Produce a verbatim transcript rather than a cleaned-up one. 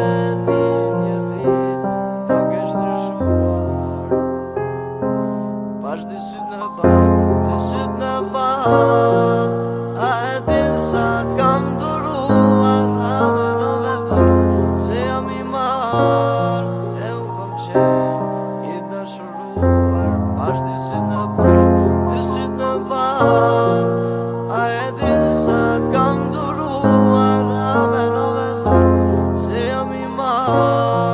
ti një dit do kesh ndryshuar. Pash dy syt në bal, dy syt në bal, a e din sa t'kam duruar. A menove vaj se jam i mar, e unë kom qenë i dashuruar. Pash dy syt në bal, dy syt në bal, a e din sa t'kam duruar. A menove vaj se jam i mar.